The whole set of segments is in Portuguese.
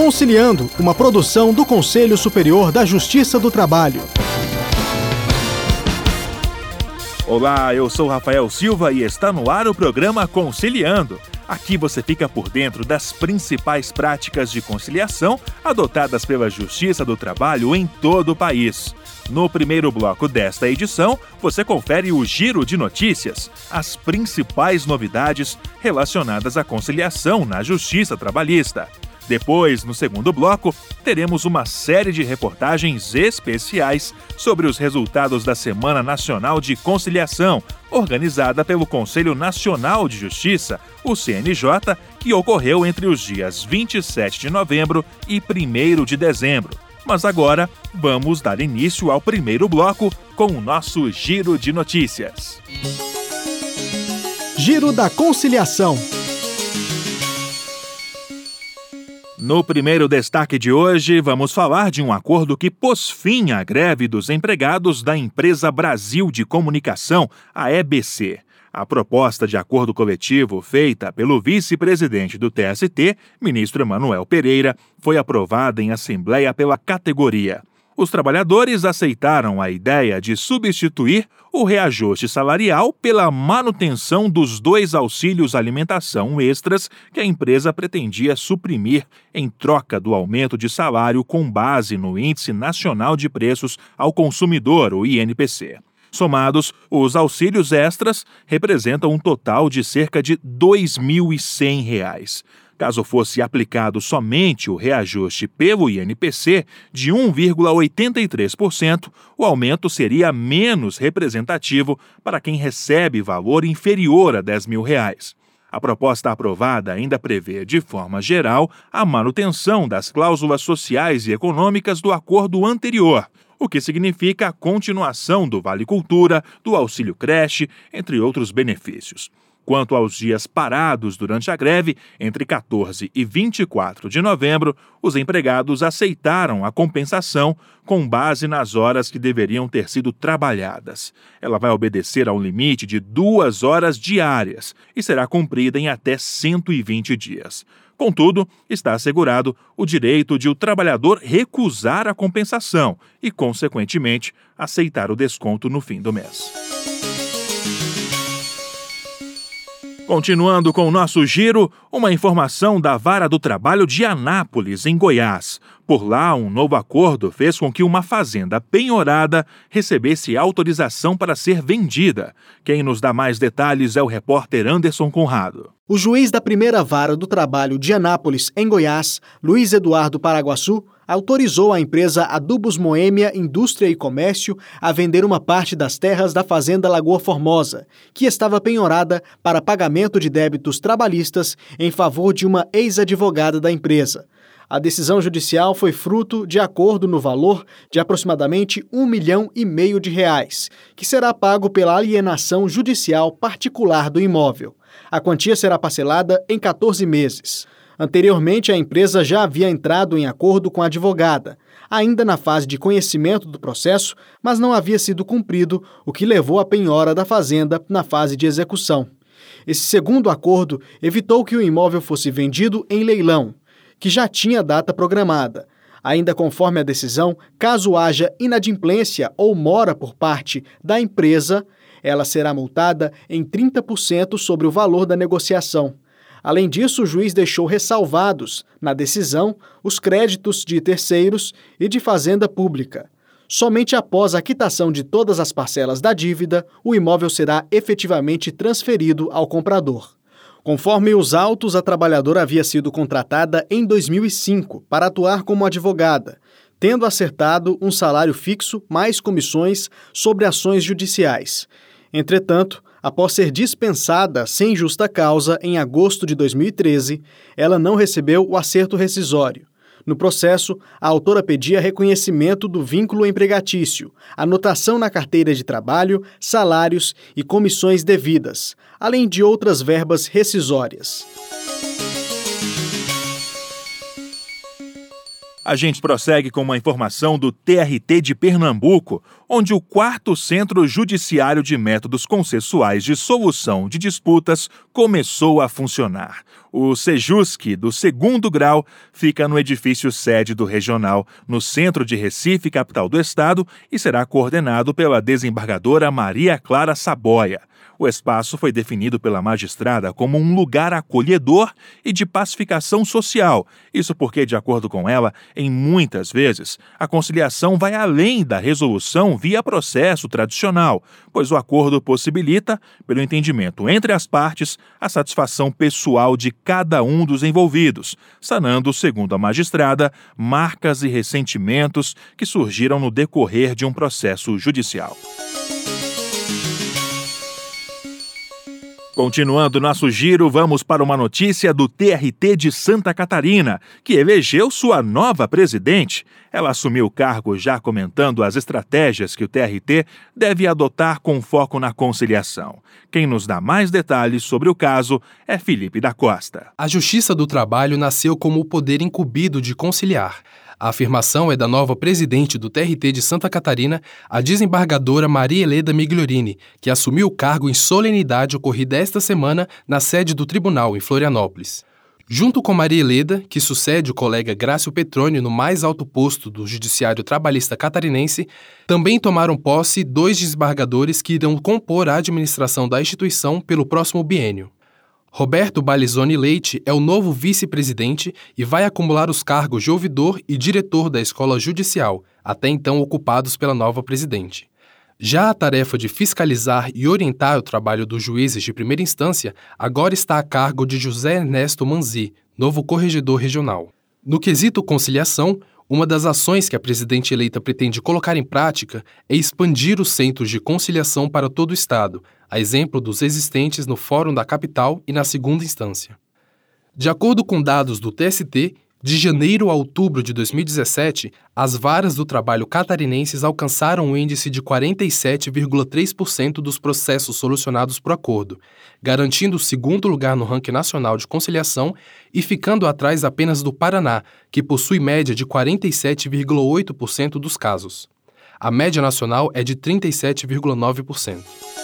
Conciliando, uma produção do Conselho Superior da Justiça do Trabalho. Olá, eu sou Rafael Silva e está no ar o programa Conciliando. Aqui você fica por dentro das principais práticas de conciliação adotadas pela Justiça do Trabalho em todo o país. No primeiro bloco desta edição, você confere o giro de notícias, as principais novidades relacionadas à conciliação na Justiça Trabalhista. Depois, no segundo bloco, teremos uma série de reportagens especiais sobre os resultados da Semana Nacional de Conciliação, organizada pelo Conselho Nacional de Justiça, o CNJ, que ocorreu entre os dias 27 de novembro e 1º de dezembro. Mas agora, vamos dar início ao primeiro bloco com o nosso Giro de Notícias. Giro da Conciliação. No primeiro destaque de hoje, vamos falar de um acordo que pôs fim à greve dos empregados da Empresa Brasil de Comunicação, a EBC. A proposta de acordo coletivo feita pelo vice-presidente do TST, ministro Emanuel Pereira, foi aprovada em assembleia pela categoria. Os trabalhadores aceitaram a ideia de substituir o reajuste salarial pela manutenção dos 2 auxílios alimentação extras que a empresa pretendia suprimir em troca do aumento de salário com base no Índice Nacional de Preços ao Consumidor, o INPC. Somados, os auxílios extras representam um total de cerca de R$ 2.100. Caso fosse aplicado somente o reajuste pelo INPC de 1,83%, o aumento seria menos representativo para quem recebe valor inferior a R$ 10.000. A proposta aprovada ainda prevê, de forma geral, a manutenção das cláusulas sociais e econômicas do acordo anterior, o que significa a continuação do Vale Cultura, do Auxílio Creche, entre outros benefícios. Quanto aos dias parados durante a greve, entre 14 e 24 de novembro, os empregados aceitaram a compensação com base nas horas que deveriam ter sido trabalhadas. Ela vai obedecer a um limite de 2 horas diárias e será cumprida em até 120 dias. Contudo, está assegurado o direito de o trabalhador recusar a compensação e, consequentemente, aceitar o desconto no fim do mês. Continuando com o nosso giro, uma informação da Vara do Trabalho de Anápolis, em Goiás. Por lá, um novo acordo fez com que uma fazenda penhorada recebesse autorização para ser vendida. Quem nos dá mais detalhes é o repórter Anderson Conrado. O juiz da primeira Vara do Trabalho de Anápolis, em Goiás, Luiz Eduardo Paraguaçu, autorizou a empresa Adubos Moêmia Indústria e Comércio a vender uma parte das terras da fazenda Lagoa Formosa, que estava penhorada para pagamento de débitos trabalhistas em favor de uma ex-advogada da empresa. A decisão judicial foi fruto de acordo no valor de aproximadamente R$ 1,5 milhão, que será pago pela alienação judicial particular do imóvel. A quantia será parcelada em 14 meses. Anteriormente, a empresa já havia entrado em acordo com a advogada, ainda na fase de conhecimento do processo, mas não havia sido cumprido, o que levou à penhora da fazenda na fase de execução. Esse segundo acordo evitou que o imóvel fosse vendido em leilão, que já tinha data programada. Ainda conforme a decisão, caso haja inadimplência ou mora por parte da empresa, ela será multada em 30% sobre o valor da negociação. Além disso, o juiz deixou ressalvados, na decisão, os créditos de terceiros e de fazenda pública. Somente após a quitação de todas as parcelas da dívida, o imóvel será efetivamente transferido ao comprador. Conforme os autos, a trabalhadora havia sido contratada em 2005 para atuar como advogada, tendo acertado um salário fixo mais comissões sobre ações judiciais. Entretanto, após ser dispensada sem justa causa em agosto de 2013, ela não recebeu o acerto rescisório. No processo, a autora pedia reconhecimento do vínculo empregatício, anotação na carteira de trabalho, salários e comissões devidas, além de outras verbas rescisórias. A gente prossegue com uma informação do TRT de Pernambuco. onde o 4º Centro Judiciário de Métodos Consensuais de Solução de Disputas começou a funcionar. O Sejusc, do 2º grau, fica no edifício sede do Regional, no centro de Recife, capital do estado, e será coordenado pela desembargadora Maria Clara Saboia. O espaço foi definido pela magistrada como um lugar acolhedor e de pacificação social. Isso porque, de acordo com ela, em muitas vezes, a conciliação vai além da resolução via processo tradicional, pois o acordo possibilita, pelo entendimento entre as partes, a satisfação pessoal de cada um dos envolvidos, sanando, segundo a magistrada, marcas e ressentimentos que surgiram no decorrer de um processo judicial. Continuando nosso giro, vamos para uma notícia do TRT de Santa Catarina, que elegeu sua nova presidente. Ela assumiu o cargo já comentando as estratégias que o TRT deve adotar com foco na conciliação. Quem nos dá mais detalhes sobre o caso é Felipe da Costa. A Justiça do Trabalho nasceu como o poder incumbido de conciliar. A afirmação é da nova presidente do TRT de Santa Catarina, a desembargadora Maria Heleda Migliorini, que assumiu o cargo em solenidade ocorrida esta semana na sede do tribunal, em Florianópolis. Junto com Maria Heleda, que sucede o colega Grácio Petroni no mais alto posto do Judiciário Trabalhista catarinense, também tomaram posse 2 desembargadores que irão compor a administração da instituição pelo próximo biênio. Roberto Balizoni Leite é o novo vice-presidente e vai acumular os cargos de ouvidor e diretor da Escola Judicial, até então ocupados pela nova presidente. Já a tarefa de fiscalizar e orientar o trabalho dos juízes de primeira instância agora está a cargo de José Ernesto Manzi, novo corregedor regional. No quesito conciliação, uma das ações que a presidente eleita pretende colocar em prática é expandir os centros de conciliação para todo o estado, a exemplo dos existentes no Fórum da Capital e na segunda instância. De acordo com dados do TST, de janeiro a outubro de 2017, as varas do trabalho catarinenses alcançaram um índice de 47,3% dos processos solucionados por acordo, garantindo o 2º lugar no ranking nacional de conciliação e ficando atrás apenas do Paraná, que possui média de 47,8% dos casos. A média nacional é de 37,9%.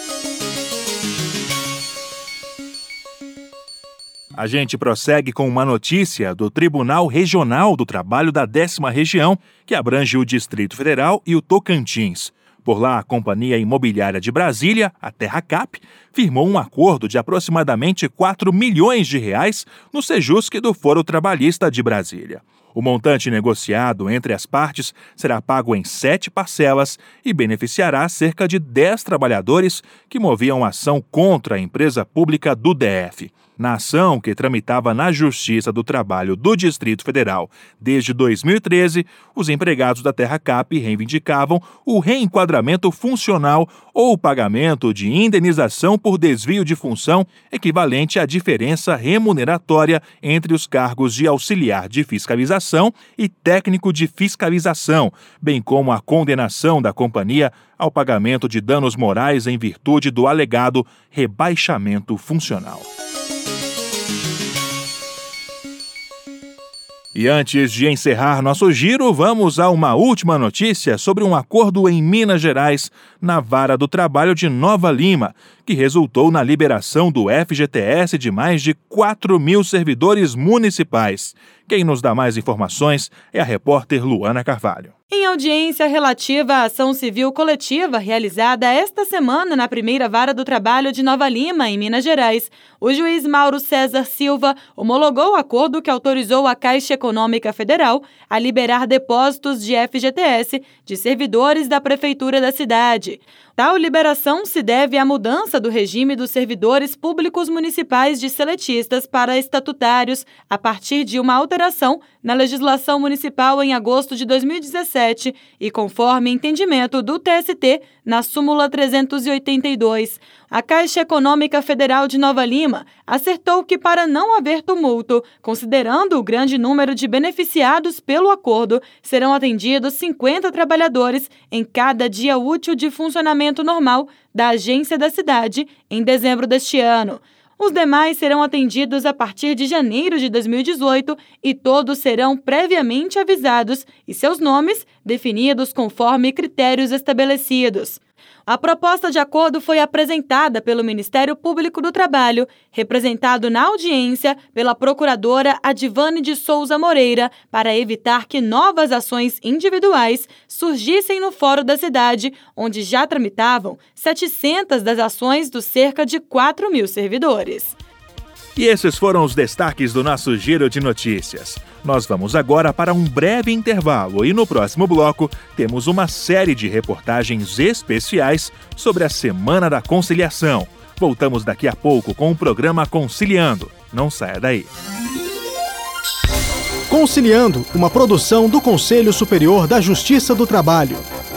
A gente prossegue com uma notícia do Tribunal Regional do Trabalho da 10ª Região, que abrange o Distrito Federal e o Tocantins. Por lá, a Companhia Imobiliária de Brasília, a Terracap, firmou um acordo de aproximadamente R$4 milhões no Sejusc do Foro Trabalhista de Brasília. O montante negociado entre as partes será pago em 7 parcelas e beneficiará cerca de 10 trabalhadores que moviam ação contra a empresa pública do DF. Na ação, que tramitava na Justiça do Trabalho do Distrito Federal desde 2013, os empregados da Terracap reivindicavam o reenquadramento funcional ou o pagamento de indenização por desvio de função equivalente à diferença remuneratória entre os cargos de auxiliar de fiscalização e técnico de fiscalização, bem como a condenação da companhia ao pagamento de danos morais em virtude do alegado rebaixamento funcional. E antes de encerrar nosso giro, vamos a uma última notícia sobre um acordo em Minas Gerais, na Vara do Trabalho de Nova Lima, que resultou na liberação do FGTS de mais de 4.000 servidores municipais. Quem nos dá mais informações é a repórter Luana Carvalho. Em audiência relativa à ação civil coletiva realizada esta semana na primeira Vara do Trabalho de Nova Lima, em Minas Gerais, o juiz Mauro César Silva homologou o acordo que autorizou a Caixa Econômica Federal a liberar depósitos de FGTS de servidores da Prefeitura da cidade. Tal liberação se deve à mudança do regime dos servidores públicos municipais de seletistas para estatutários a partir de uma alteração na legislação municipal em agosto de 2017 e conforme entendimento do TST na súmula 382. A Caixa Econômica Federal de Nova Lima acertou que, para não haver tumulto, considerando o grande número de beneficiados pelo acordo, serão atendidos 50 trabalhadores em cada dia útil de funcionamento normal da agência da cidade em dezembro deste ano. Os demais serão atendidos a partir de janeiro de 2018 e todos serão previamente avisados e seus nomes definidos conforme critérios estabelecidos. A proposta de acordo foi apresentada pelo Ministério Público do Trabalho, representado na audiência pela procuradora Adivane de Souza Moreira, para evitar que novas ações individuais surgissem no Fórum da cidade, onde já tramitavam 700 das ações dos cerca de 4.000 servidores. E esses foram os destaques do nosso Giro de Notícias. Nós vamos agora para um breve intervalo e no próximo bloco temos uma série de reportagens especiais sobre a Semana da Conciliação. Voltamos daqui a pouco com o programa Conciliando. Não saia daí. Conciliando, uma produção do Conselho Superior da Justiça do Trabalho.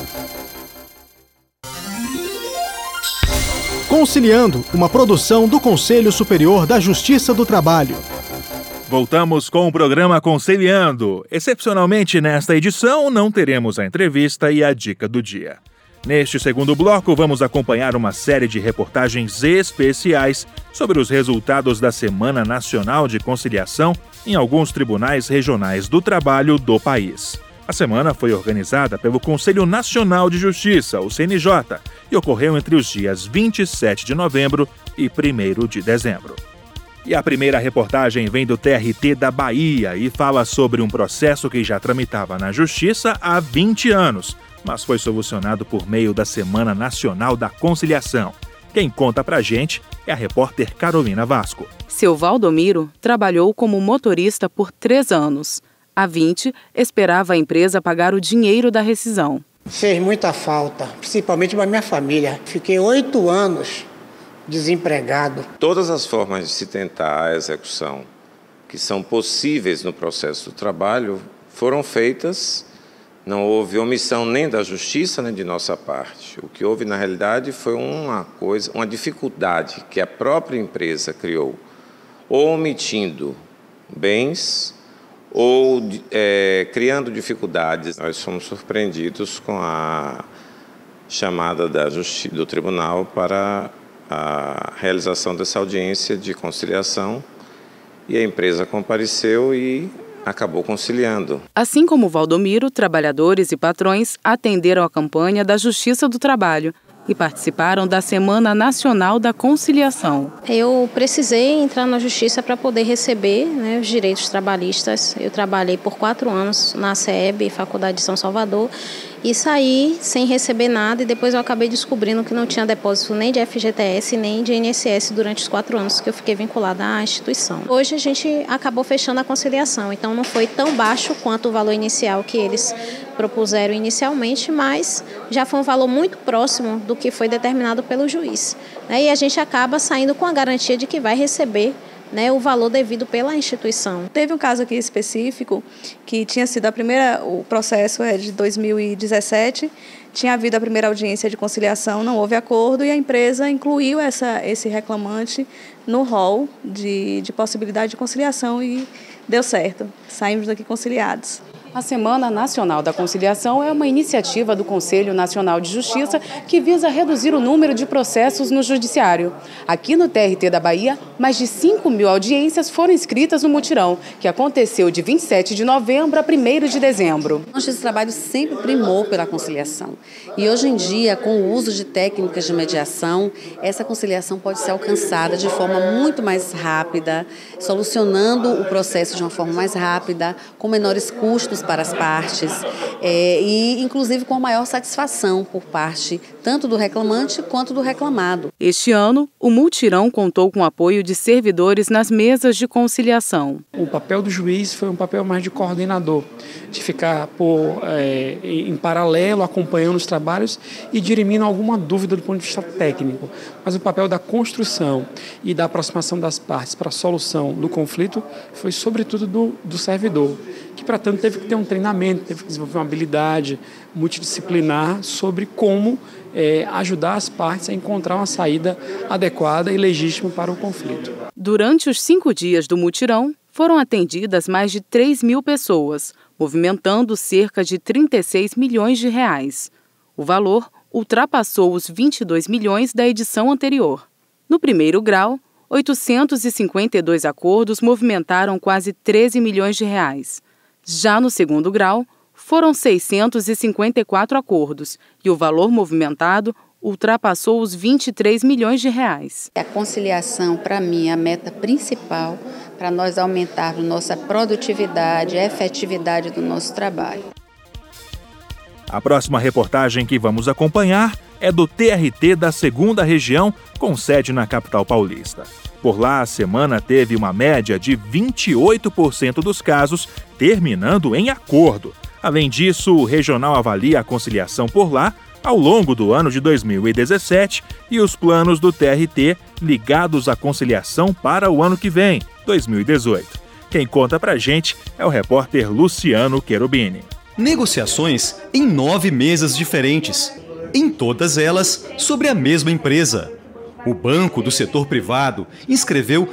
Conciliando, uma produção do Conselho Superior da Justiça do Trabalho. Voltamos com o programa Conciliando. Excepcionalmente, nesta edição, não teremos a entrevista e a dica do dia. Neste segundo bloco, vamos acompanhar uma série de reportagens especiais sobre os resultados da Semana Nacional de Conciliação em alguns tribunais regionais do trabalho do país. A semana foi organizada pelo Conselho Nacional de Justiça, o CNJ, e ocorreu entre os dias 27 de novembro e 1º de dezembro. E a primeira reportagem vem do TRT da Bahia e fala sobre um processo que já tramitava na Justiça há 20 anos, mas foi solucionado por meio da Semana Nacional da Conciliação. Quem conta pra gente é a repórter Carolina Vasco. Seu Valdomiro trabalhou como motorista por 3 anos. Há 20, esperava a empresa pagar o dinheiro da rescisão. Fez muita falta, principalmente para minha família. Fiquei 8 anos desempregado. Todas as formas de se tentar a execução que são possíveis no processo do trabalho foram feitas. Não houve omissão nem da justiça, nem de nossa parte. O que houve, na realidade, foi uma dificuldade que a própria empresa criou, ou omitindo bens, ou criando dificuldades. Nós fomos surpreendidos com a chamada do tribunal para a realização dessa audiência de conciliação e a empresa compareceu e acabou conciliando. Assim como Valdomiro, trabalhadores e patrões atenderam a campanha da Justiça do Trabalho e participaram da Semana Nacional da Conciliação. Eu precisei entrar na Justiça para poder receber, os direitos trabalhistas. Eu trabalhei por 4 anos na CEB, Faculdade de São Salvador, e saí sem receber nada, e depois eu acabei descobrindo que não tinha depósito nem de FGTS nem de INSS durante os 4 anos que eu fiquei vinculada à instituição. Hoje a gente acabou fechando a conciliação, então não foi tão baixo quanto o valor inicial que eles propuseram inicialmente, mas já foi um valor muito próximo do que foi determinado pelo juiz. E a gente acaba saindo com a garantia de que vai receber o valor devido pela instituição. Teve um caso aqui específico que tinha sido o processo é de 2017, tinha havido a primeira audiência de conciliação, não houve acordo e a empresa incluiu esse reclamante no rol de possibilidade de conciliação e deu certo, saímos daqui conciliados. A Semana Nacional da Conciliação é uma iniciativa do Conselho Nacional de Justiça que visa reduzir o número de processos no judiciário. Aqui no TRT da Bahia, mais de 5.000 audiências foram inscritas no mutirão, que aconteceu de 27 de novembro a 1º de dezembro. A Justiça do Trabalho sempre primou pela conciliação. E hoje em dia, com o uso de técnicas de mediação, essa conciliação pode ser alcançada de forma muito mais rápida, solucionando o processo de uma forma mais rápida, com menores custos para as partes e, inclusive, com maior satisfação por parte tanto do reclamante quanto do reclamado. Este ano, o mutirão contou com o apoio de servidores nas mesas de conciliação. O papel do juiz foi um papel mais de coordenador, de ficar em paralelo, acompanhando os trabalhos e dirimindo alguma dúvida do ponto de vista técnico. Mas o papel da construção e da aproximação das partes para a solução do conflito foi, sobretudo, do servidor, que, para tanto, teve que ter um treinamento, teve que desenvolver uma habilidade multidisciplinar sobre como ajudar as partes a encontrar uma saída adequada e legítima para o conflito. Durante os 5 dias do mutirão, foram atendidas mais de 3.000 pessoas, movimentando cerca de 36 milhões de reais. O valor ultrapassou os 22 milhões da edição anterior. No primeiro grau, 852 acordos movimentaram quase 13 milhões de reais. Já no segundo grau, foram 654 acordos e o valor movimentado ultrapassou os 23 milhões de reais. A conciliação, para mim, é a meta principal para nós aumentarmos nossa produtividade, a efetividade do nosso trabalho. A próxima reportagem que vamos acompanhar é do TRT da 2ª Região, com sede na capital paulista. Por lá, a semana teve uma média de 28% dos casos terminando em acordo. Além disso, o regional avalia a conciliação por lá ao longo do ano de 2017 e os planos do TRT ligados à conciliação para o ano que vem, 2018. Quem conta pra gente é o repórter Luciano Cherubini. Negociações em 9 mesas diferentes, em todas elas sobre a mesma empresa. O Banco do Setor Privado inscreveu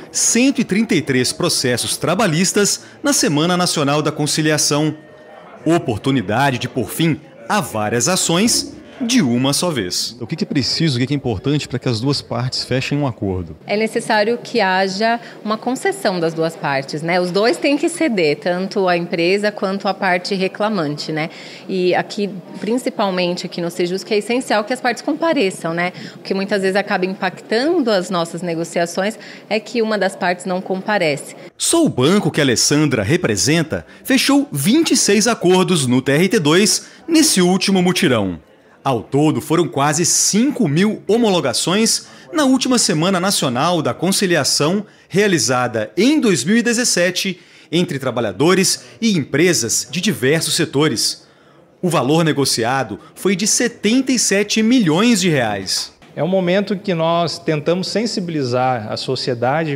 133 processos trabalhistas na Semana Nacional da Conciliação. Oportunidade de pôr fim a várias ações de uma só vez. O que é preciso, o que é importante para que as duas partes fechem um acordo? É necessário que haja uma concessão das duas partes, né? Os dois têm que ceder, tanto a empresa quanto a parte reclamante, né? E aqui, principalmente aqui no Sejusc, é essencial que as partes compareçam, né? O que muitas vezes acaba impactando as nossas negociações é que uma das partes não comparece. Só o banco que a Alessandra representa fechou 26 acordos no TRT2 nesse último mutirão. Ao todo, foram quase 5.000 homologações na última Semana Nacional da Conciliação, realizada em 2017 entre trabalhadores e empresas de diversos setores. O valor negociado foi de 77 milhões de reais. É um momento que nós tentamos sensibilizar a sociedade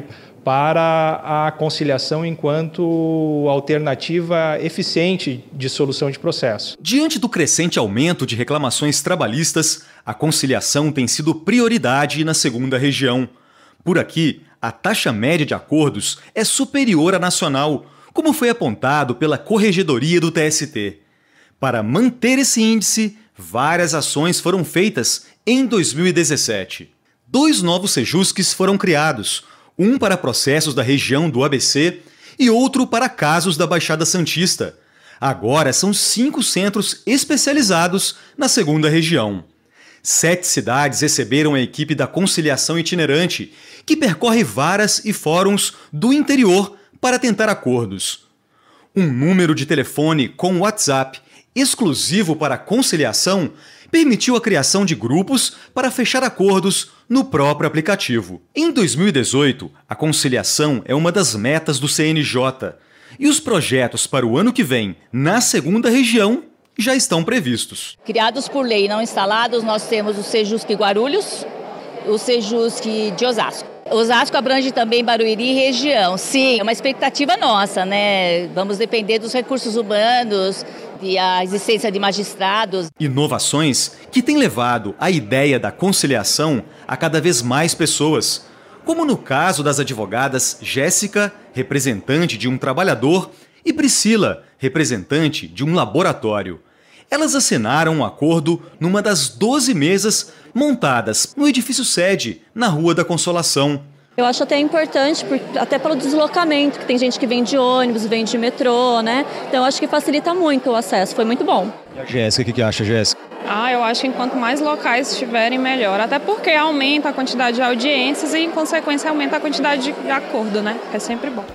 para a conciliação enquanto alternativa eficiente de solução de processo. Diante do crescente aumento de reclamações trabalhistas, a conciliação tem sido prioridade na 2ª Região. Por aqui, a taxa média de acordos é superior à nacional, como foi apontado pela Corregedoria do TST. Para manter esse índice, várias ações foram feitas em 2017. 2 novos Sejuscs foram criados, um para processos da região do ABC e outro para casos da Baixada Santista. Agora são 5 centros especializados na 2ª Região. 7 cidades receberam a equipe da conciliação itinerante, que percorre varas e fóruns do interior para tentar acordos. Um número de telefone com WhatsApp exclusivo para a conciliação permitiu a criação de grupos para fechar acordos no próprio aplicativo. Em 2018, a conciliação é uma das metas do CNJ e os projetos para o ano que vem, na 2ª Região, já estão previstos. Criados por lei e não instalados, nós temos o Sejusc Guarulhos, o Sejusc de Osasco. Osasco abrange também Barueri e região. Sim, é uma expectativa nossa, né? Vamos depender dos recursos humanos e a existência de magistrados. Inovações que têm levado a ideia da conciliação a cada vez mais pessoas, como no caso das advogadas Jéssica, representante de um trabalhador, e Priscila, representante de um laboratório. Elas assinaram um acordo numa das 12 mesas montadas no edifício sede, na Rua da Consolação. Eu acho até importante, até pelo deslocamento, que tem gente que vem de ônibus, vem de metrô, né? Então eu acho que facilita muito o acesso, foi muito bom. E a Jéssica, o que acha, Jéssica? Eu acho que quanto mais locais estiverem, melhor. Até porque aumenta a quantidade de audiências e, em consequência, aumenta a quantidade de acordo, né? É sempre bom.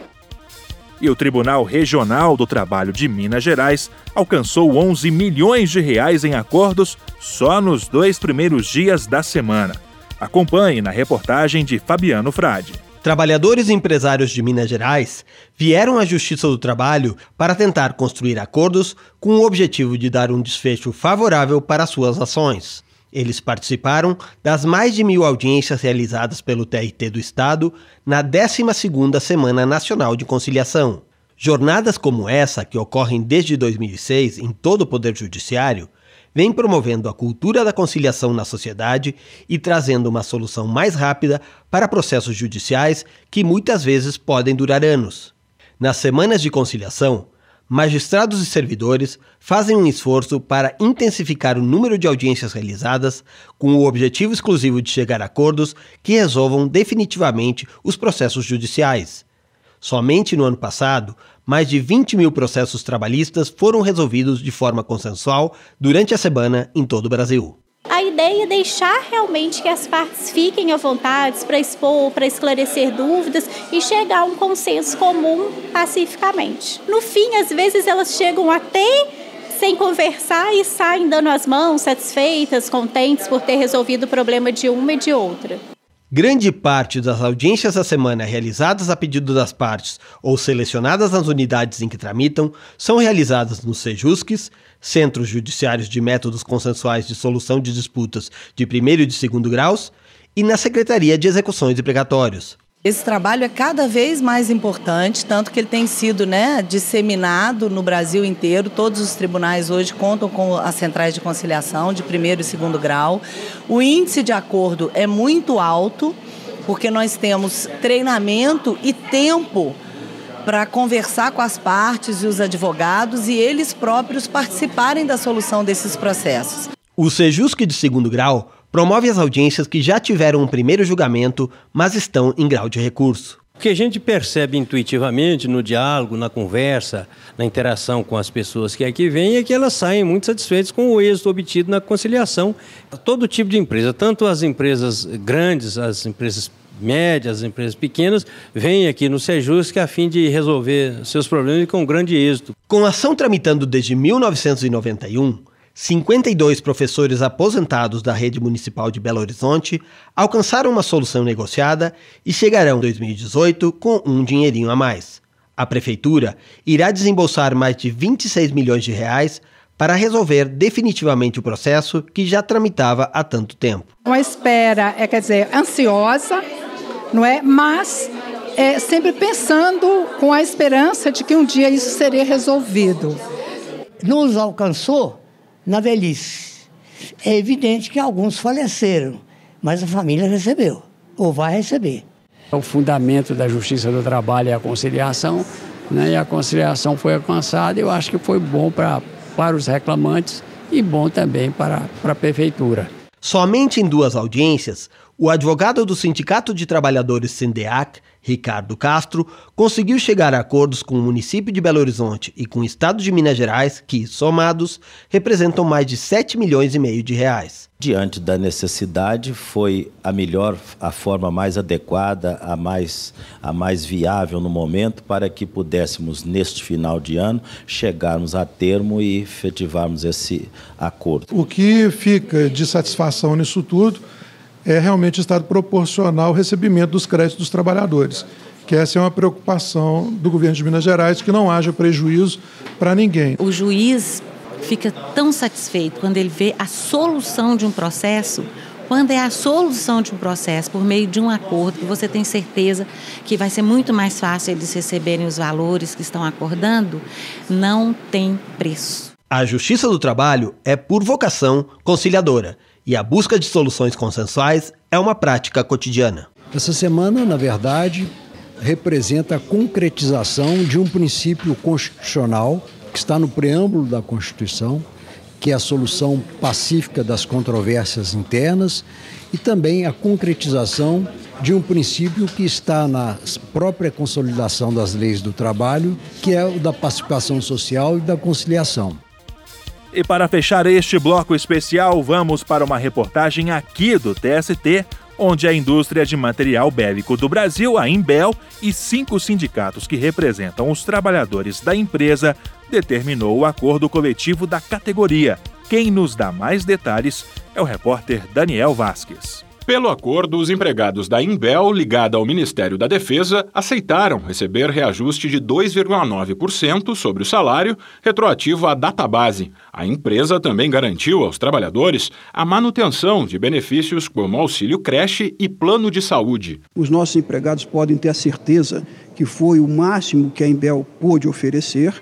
E o Tribunal Regional do Trabalho de Minas Gerais alcançou 11 milhões de reais em acordos só nos 2 primeiros dias da semana. Acompanhe na reportagem de Fabiano Frade. Trabalhadores e empresários de Minas Gerais vieram à Justiça do Trabalho para tentar construir acordos com o objetivo de dar um desfecho favorável para suas ações. Eles participaram das mais de 1.000 audiências realizadas pelo TRT do Estado na 12ª Semana Nacional de Conciliação. Jornadas como essa, que ocorrem desde 2006 em todo o Poder Judiciário, vêm promovendo a cultura da conciliação na sociedade e trazendo uma solução mais rápida para processos judiciais que muitas vezes podem durar anos. Nas semanas de conciliação, magistrados e servidores fazem um esforço para intensificar o número de audiências realizadas com o objetivo exclusivo de chegar a acordos que resolvam definitivamente os processos judiciais. Somente no ano passado, mais de 20 mil processos trabalhistas foram resolvidos de forma consensual durante a semana em todo o Brasil. A ideia é deixar realmente que as partes fiquem à vontade para expor, para esclarecer dúvidas e chegar a um consenso comum pacificamente. No fim, às vezes elas chegam até sem conversar e saem dando as mãos, satisfeitas, contentes por ter resolvido o problema de uma e de outra. Grande parte das audiências da semana realizadas a pedido das partes ou selecionadas nas unidades em que tramitam são realizadas nos Sejusques, Centros Judiciários de Métodos Consensuais de Solução de Disputas de primeiro e de segundo graus, e na Secretaria de Execuções e Precatórios. Esse trabalho é cada vez mais importante, tanto que ele tem sido disseminado no Brasil inteiro. Todos os tribunais hoje contam com as centrais de conciliação de primeiro e segundo grau. O índice de acordo é muito alto, porque nós temos treinamento e tempo para conversar com as partes e os advogados e eles próprios participarem da solução desses processos. O Sejusque de segundo grau promove as audiências que já tiveram um primeiro julgamento, mas estão em grau de recurso. O que a gente percebe intuitivamente no diálogo, na conversa, na interação com as pessoas que aqui vêm é que elas saem muito satisfeitas com o êxito obtido na conciliação. Todo tipo de empresa, tanto as empresas grandes, as empresas médias, as empresas pequenas, vêm aqui no Sejusque a fim de resolver seus problemas e com grande êxito. Com a ação tramitando desde 1991, 52 professores aposentados da rede municipal de Belo Horizonte alcançaram uma solução negociada e chegarão em 2018 com um dinheirinho a mais. A prefeitura irá desembolsar mais de 26 milhões de reais para resolver definitivamente o processo que já tramitava há tanto tempo. Uma espera, ansiosa, não é? Mas sempre pensando com a esperança de que um dia isso seria resolvido. Nos alcançou na velhice. É evidente que alguns faleceram, mas a família recebeu, ou vai receber. O fundamento da Justiça do Trabalho é a conciliação, e a conciliação foi alcançada. Eu acho que foi bom para os reclamantes e bom também para a prefeitura. Somente em 2 audiências, o advogado do Sindicato de Trabalhadores Sindeac, Ricardo Castro, conseguiu chegar a acordos com o município de Belo Horizonte e com o estado de Minas Gerais, que, somados, representam mais de 7 milhões e meio de reais. Diante da necessidade, foi a forma mais adequada, a mais viável no momento, para que pudéssemos, neste final de ano, chegarmos a termo e efetivarmos esse acordo. O que fica de satisfação nisso tudo é realmente o Estado proporcionar o recebimento dos créditos dos trabalhadores, que essa é uma preocupação do governo de Minas Gerais, que não haja prejuízo para ninguém. O juiz fica tão satisfeito quando ele vê a solução de um processo, quando é a solução de um processo por meio de um acordo, que você tem certeza que vai ser muito mais fácil eles receberem os valores que estão acordando, não tem preço. A Justiça do Trabalho é, por vocação, conciliadora, e a busca de soluções consensuais é uma prática cotidiana. Essa semana, na verdade, representa a concretização de um princípio constitucional que está no preâmbulo da Constituição, que é a solução pacífica das controvérsias internas, e também a concretização de um princípio que está na própria consolidação das leis do trabalho, que é o da pacificação social e da conciliação. E para fechar este bloco especial, vamos para uma reportagem aqui do TST, onde a indústria de material bélico do Brasil, a Imbel, e 5 sindicatos que representam os trabalhadores da empresa, determinou o acordo coletivo da categoria. Quem nos dá mais detalhes é o repórter Daniel Vasques. Pelo acordo, os empregados da Imbel, ligada ao Ministério da Defesa, aceitaram receber reajuste de 2,9% sobre o salário, retroativo à data base. A empresa também garantiu aos trabalhadores a manutenção de benefícios como auxílio creche e plano de saúde. Os nossos empregados podem ter a certeza que foi o máximo que a Imbel pôde oferecer.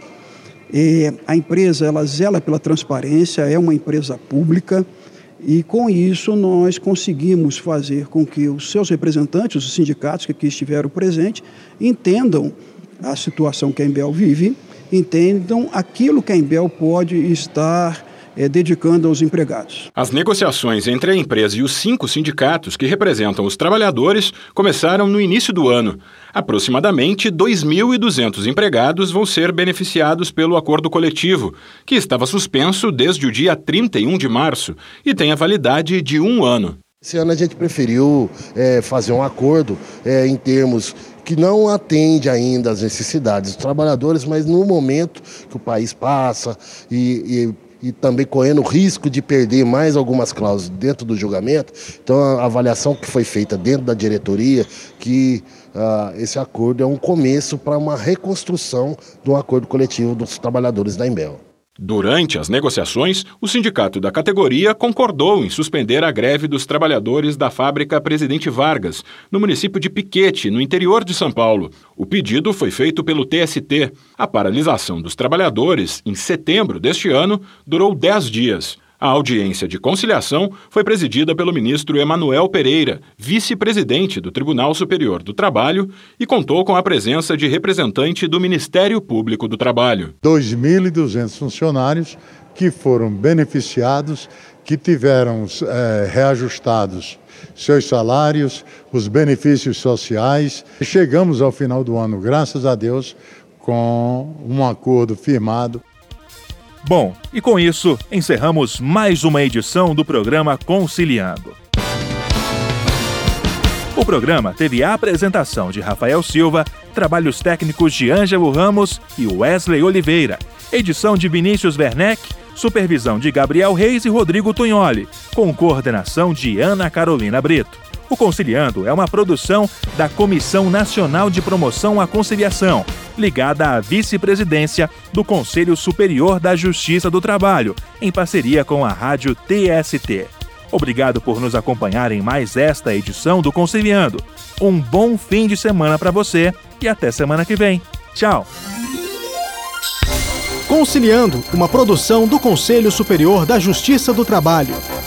A empresa ela zela pela transparência, é uma empresa pública. E com isso nós conseguimos fazer com que os seus representantes, os sindicatos que aqui estiveram presentes, entendam a situação que a Imbel vive entendam aquilo que a Imbel pode estar dedicando aos empregados. As negociações entre a empresa e os 5 sindicatos que representam os trabalhadores começaram no início do ano. Aproximadamente 2.200 empregados vão ser beneficiados pelo acordo coletivo, que estava suspenso desde o dia 31 de março e tem a validade de 1 ano. Esse ano a gente preferiu fazer um acordo em termos que não atende ainda às necessidades dos trabalhadores, mas no momento que o país passa e também correndo o risco de perder mais algumas cláusulas dentro do julgamento. Então, a avaliação que foi feita dentro da diretoria, que esse acordo é um começo para uma reconstrução do acordo coletivo dos trabalhadores da Imbel. Durante as negociações, o sindicato da categoria concordou em suspender a greve dos trabalhadores da fábrica Presidente Vargas, no município de Piquete, no interior de São Paulo. O pedido foi feito pelo TST. A paralisação dos trabalhadores, em setembro deste ano, durou 10 dias. A audiência de conciliação foi presidida pelo ministro Emanuel Pereira, vice-presidente do Tribunal Superior do Trabalho, e contou com a presença de representante do Ministério Público do Trabalho. 2.200 funcionários que foram beneficiados, que tiveram reajustados seus salários, os benefícios sociais. Chegamos ao final do ano, graças a Deus, com um acordo firmado. Bom, e com isso, encerramos mais uma edição do programa Conciliando. O programa teve a apresentação de Rafael Silva, trabalhos técnicos de Ângelo Ramos e Wesley Oliveira, edição de Vinícius Werneck, supervisão de Gabriel Reis e Rodrigo Tunholi, com coordenação de Ana Carolina Brito. O Conciliando é uma produção da Comissão Nacional de Promoção à Conciliação, ligada à vice-presidência do Conselho Superior da Justiça do Trabalho, em parceria com a rádio TST. Obrigado por nos acompanhar em mais esta edição do Conciliando. Um bom fim de semana para você e até semana que vem. Tchau! Conciliando, uma produção do Conselho Superior da Justiça do Trabalho.